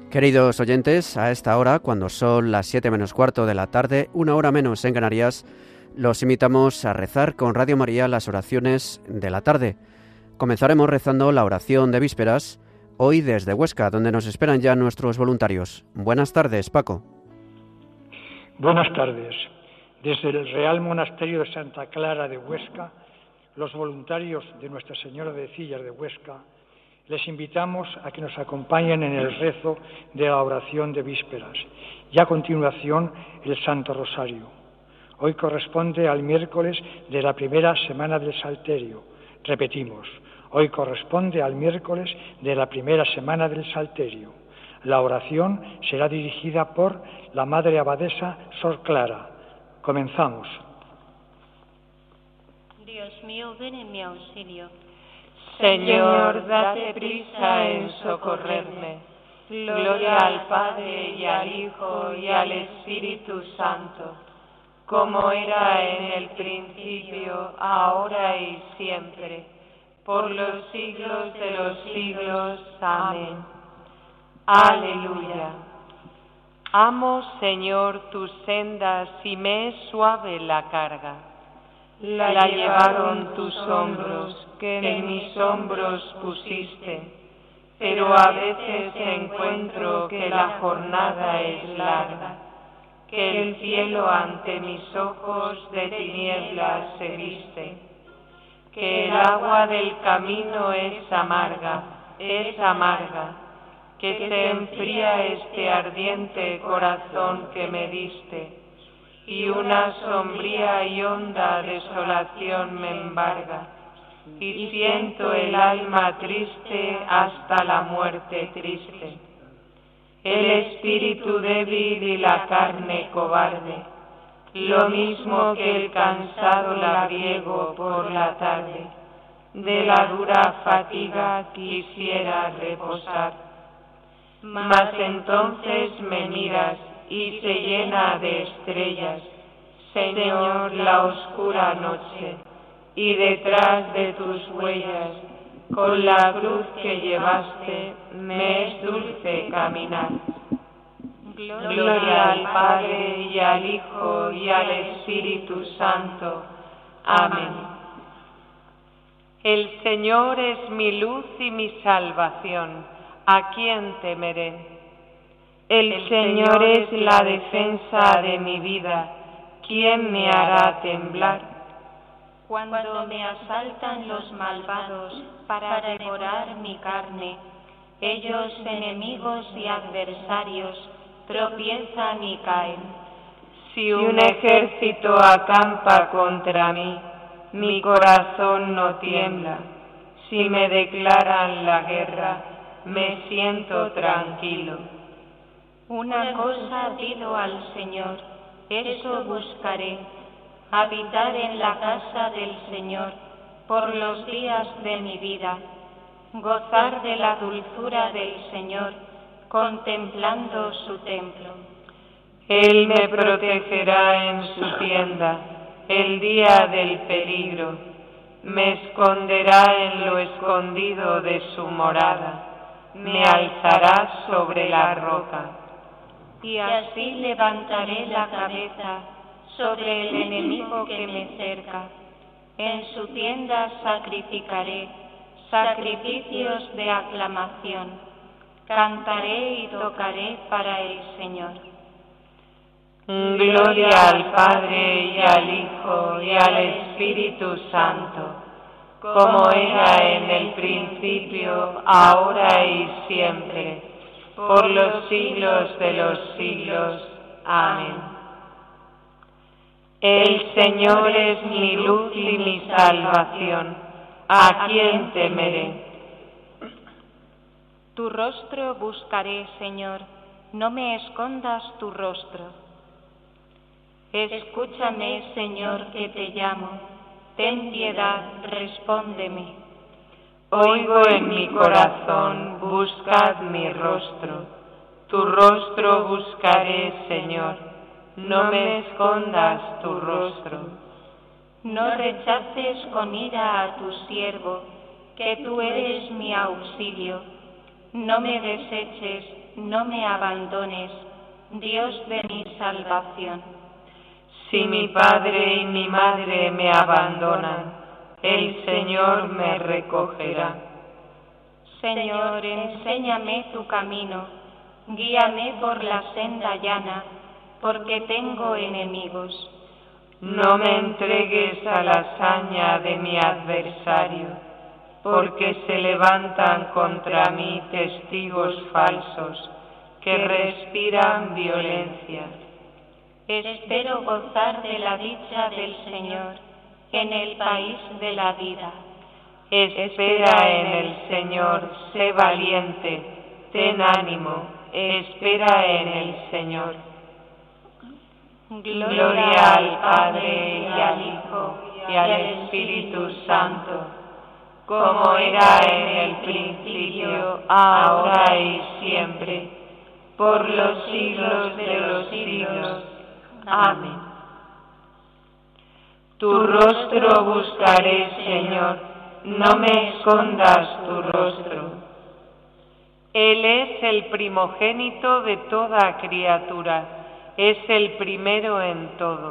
Queridos oyentes, a esta hora, cuando son las 7 menos cuarto de la tarde, una hora menos en Canarias, los invitamos a rezar con Radio María las oraciones de la tarde. Comenzaremos rezando la oración de vísperas, hoy desde Huesca, donde nos esperan ya nuestros voluntarios. Buenas tardes, Paco. Buenas tardes. Desde el Real Monasterio de Santa Clara de Huesca, los voluntarios de Nuestra Señora de Cillas de Huesca, les invitamos a que nos acompañen en el rezo de la oración de vísperas y a continuación el Santo Rosario. Hoy corresponde al miércoles de la primera semana del Salterio. Repetimos, hoy corresponde al miércoles de la primera semana del Salterio. La oración será dirigida por la Madre Abadesa Sor Clara. Comenzamos. Dios mío, ven en mi auxilio. Señor, date prisa en socorrerme. Gloria al Padre y al Hijo y al Espíritu Santo, como era en el principio, ahora y siempre, por los siglos de los siglos. Amén. Aleluya. Amo, Señor, tus sendas y me es suave la carga. La llevaron tus hombros, que en mis hombros pusiste, pero a veces encuentro que la jornada es larga, que el cielo ante mis ojos de tinieblas se viste, que el agua del camino es amarga, que se enfría este ardiente corazón que me diste, y una sombría y honda desolación me embarga, y siento el alma triste hasta la muerte triste. El espíritu débil y la carne cobarde, lo mismo que el cansado labriego por la tarde, de la dura fatiga quisiera reposar. Mas entonces me miras y se llena de estrellas, Señor, la oscura noche, y detrás de tus huellas, con la cruz que llevaste, me es dulce caminar. Gloria al Padre y al Hijo y al Espíritu Santo. Amén. El Señor es mi luz y mi salvación. ¿A quién temeré? El Señor es la defensa de mi vida. ¿Quién me hará temblar? Cuando me asaltan los malvados para devorar mi carne, ellos, enemigos y adversarios, tropiezan y caen. Si un ejército acampa contra mí, mi corazón no tiembla. Si me declaran la guerra, me siento tranquilo. Una cosa pido al Señor, eso buscaré, habitar en la casa del Señor por los días de mi vida, gozar de la dulzura del Señor, contemplando su templo. Él me protegerá en su tienda el día del peligro, me esconderá en lo escondido de su morada, me alzará sobre la roca. Y así levantaré la cabeza sobre el enemigo que me cerca. En su tienda sacrificaré sacrificios de aclamación. Cantaré y tocaré para el Señor. Gloria al Padre y al Hijo y al Espíritu Santo, como era en el principio, ahora y siempre, por los siglos de los siglos. Amén. El Señor es mi luz y mi salvación. ¿A quién temeré? Tu rostro buscaré, Señor, no me escondas tu rostro. Escúchame, Señor, que te llamo. Ten piedad, respóndeme. Oigo en mi corazón, buscad mi rostro. Tu rostro buscaré, Señor. No me escondas tu rostro. No rechaces con ira a tu siervo, que tú eres mi auxilio. No me deseches, no me abandones, Dios de mi salvación. Si mi padre y mi madre me abandonan, el Señor me recogerá. Señor, enséñame tu camino, guíame por la senda llana, porque tengo enemigos. No me entregues a la saña de mi adversario, porque se levantan contra mí testigos falsos, que respiran violencia. Espero gozar de la dicha del Señor en el país de la vida. Espera en el Señor, sé valiente, ten ánimo, espera en el Señor. Gloria al Padre y al Hijo y al Espíritu Santo, como era en el principio, ahora y siempre, por los siglos de los siglos. Amén. Tu rostro buscaré, Señor, no me escondas tu rostro. Él es el primogénito de toda criatura, es el primero en todo.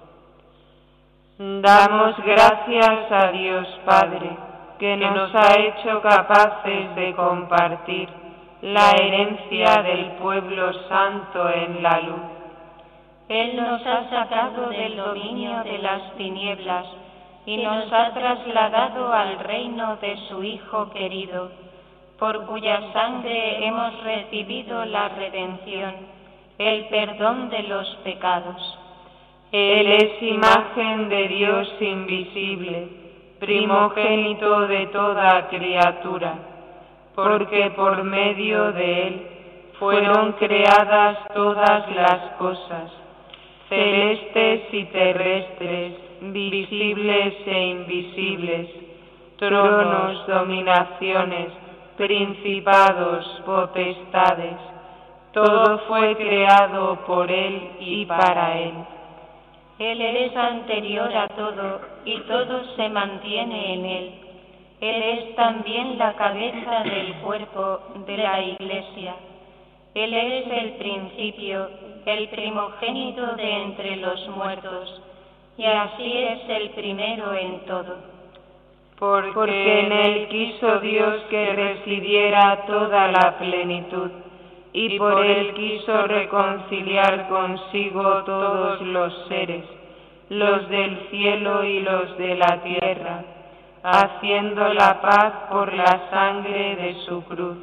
Damos gracias a Dios Padre, que nos ha hecho capaces de compartir la herencia del pueblo santo en la luz. Él nos ha sacado del dominio de las tinieblas y nos ha trasladado al reino de su Hijo querido, por cuya sangre hemos recibido la redención, el perdón de los pecados. Él es imagen de Dios invisible, primogénito de toda criatura, porque por medio de Él fueron creadas todas las cosas, celestes y terrestres, visibles e invisibles, tronos, dominaciones, principados, potestades. Todo fue creado por Él y para Él. Él es anterior a todo y todo se mantiene en Él. Él es también la cabeza del cuerpo de la Iglesia. Él es el principio, el primogénito de entre los muertos, y así es el primero en todo. Porque en Él quiso Dios que residiera toda la plenitud, y por Él quiso reconciliar consigo todos los seres, los del cielo y los de la tierra, haciendo la paz por la sangre de su cruz.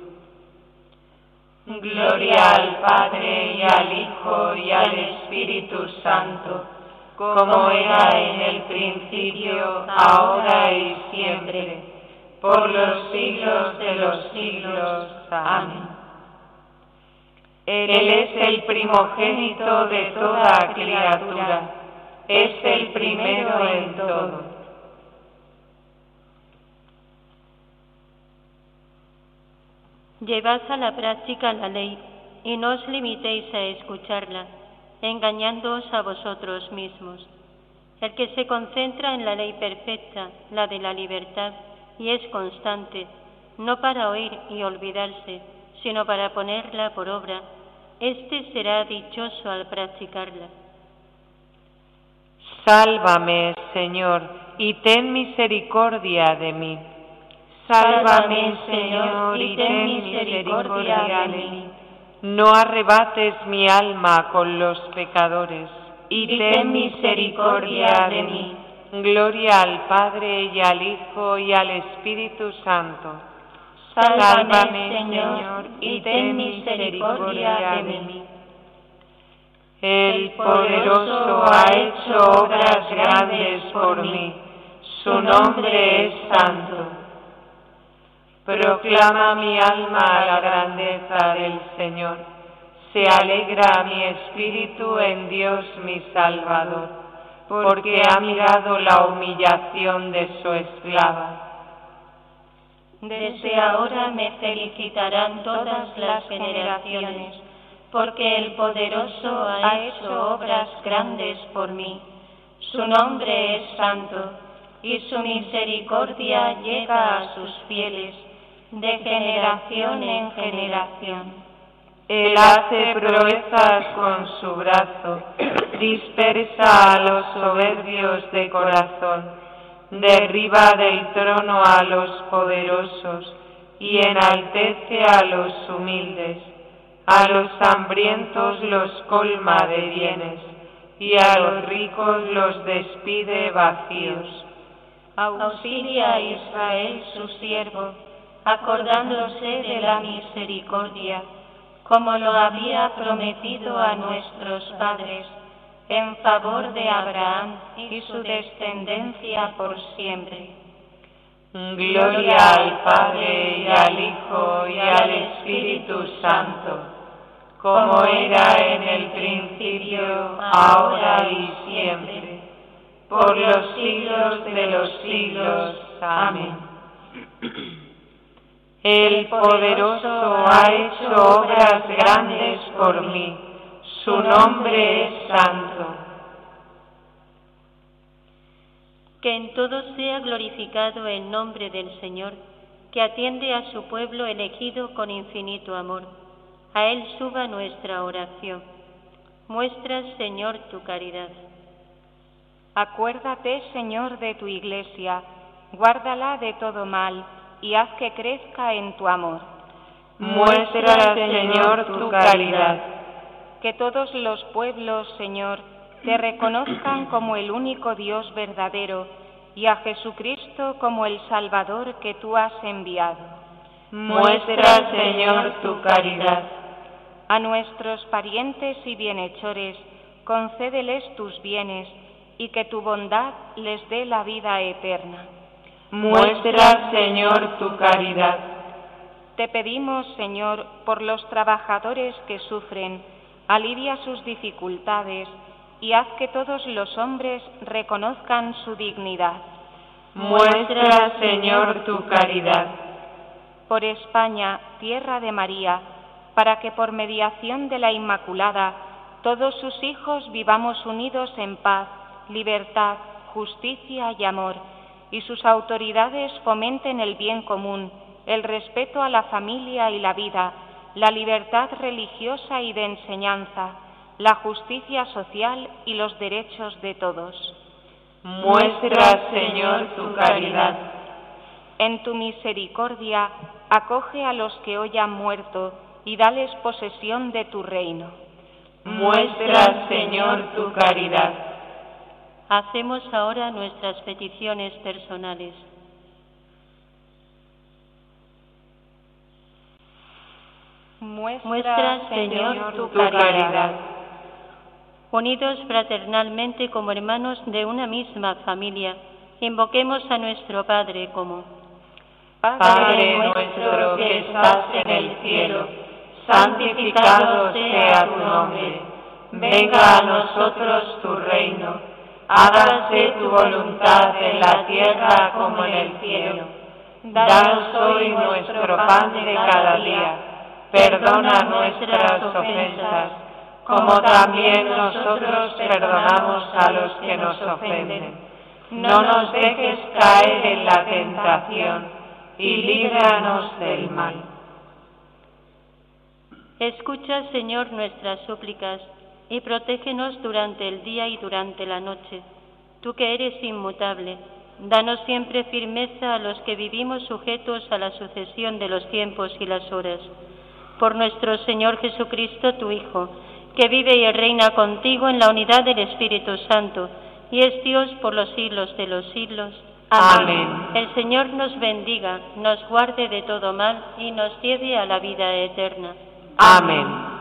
Gloria al Padre y al Hijo y al Espíritu Santo, como era en el principio, ahora y siempre, por los siglos de los siglos. Amén. Él es el primogénito de toda criatura, es el primero en todo. Llevad a la práctica la ley y no os limitéis a escucharla, engañándoos a vosotros mismos. El que se concentra en la ley perfecta, la de la libertad, y es constante, no para oír y olvidarse, sino para ponerla por obra, éste será dichoso al practicarla. Sálvame, Señor, y ten misericordia de mí. Sálvame, Señor, y ten misericordia de mí. No arrebates mi alma con los pecadores, y ten misericordia de mí. Gloria al Padre y al Hijo y al Espíritu Santo. Sálvame, Señor, y ten misericordia de mí. El poderoso ha hecho obras grandes por mí. Su nombre es santo. Proclama mi alma la grandeza del Señor. Se alegra mi espíritu en Dios mi Salvador, porque ha mirado la humillación de su esclava. Desde ahora me felicitarán todas las generaciones, porque el poderoso ha hecho obras grandes por mí. Su nombre es santo, y su misericordia llega a sus fieles, de generación en generación. Él hace proezas con su brazo, dispersa a los soberbios de corazón, derriba del trono a los poderosos y enaltece a los humildes. A los hambrientos los colma de bienes y a los ricos los despide vacíos. Auxilia a Israel su siervo, acordándose de la misericordia, como lo había prometido a nuestros padres, en favor de Abraham y su descendencia por siempre. Gloria al Padre, y al Hijo, y al Espíritu Santo, como era en el principio, ahora y siempre, por los siglos de los siglos. Amén. El poderoso ha hecho obras grandes por mí, su nombre es santo. Que en todo sea glorificado el nombre del Señor, que atiende a su pueblo elegido con infinito amor. A Él suba nuestra oración. Muestra, Señor, tu caridad. Acuérdate, Señor, de tu Iglesia, guárdala de todo mal, y haz que crezca en tu amor. Muestra, Señor, tu caridad. Que todos los pueblos, Señor, te reconozcan como el único Dios verdadero y a Jesucristo como el Salvador que tú has enviado. Muestra, Señor, tu caridad. A nuestros parientes y bienhechores, concédeles tus bienes y que tu bondad les dé la vida eterna. Muestra, Señor, tu caridad. Te pedimos, Señor, por los trabajadores que sufren, alivia sus dificultades y haz que todos los hombres reconozcan su dignidad. Muestra, Señor, tu caridad. Por España, tierra de María, para que por mediación de la Inmaculada todos sus hijos vivamos unidos en paz, libertad, justicia y amor, y sus autoridades fomenten el bien común, el respeto a la familia y la vida, la libertad religiosa y de enseñanza, la justicia social y los derechos de todos. Muestra, Señor, tu caridad. En tu misericordia, acoge a los que hoy han muerto y dales posesión de tu reino. Muestra, Señor, tu caridad. Hacemos ahora nuestras peticiones personales. Muestra, Señor, tu caridad. Unidos fraternalmente como hermanos de una misma familia, invoquemos a nuestro Padre como: Padre nuestro que estás en el cielo, santificado sea tu nombre. Venga a nosotros tu reino. Hágase tu voluntad en la tierra como en el cielo. Danos hoy nuestro pan de cada día. Perdona nuestras ofensas, como también nosotros perdonamos a los que nos ofenden. No nos dejes caer en la tentación y líbranos del mal. Escucha, Señor, nuestras súplicas y protégenos durante el día y durante la noche. Tú que eres inmutable, danos siempre firmeza a los que vivimos sujetos a la sucesión de los tiempos y las horas. Por nuestro Señor Jesucristo, tu Hijo, que vive y reina contigo en la unidad del Espíritu Santo, y es Dios por los siglos de los siglos. Amén. El Señor nos bendiga, nos guarde de todo mal y nos lleve a la vida eterna. Amén.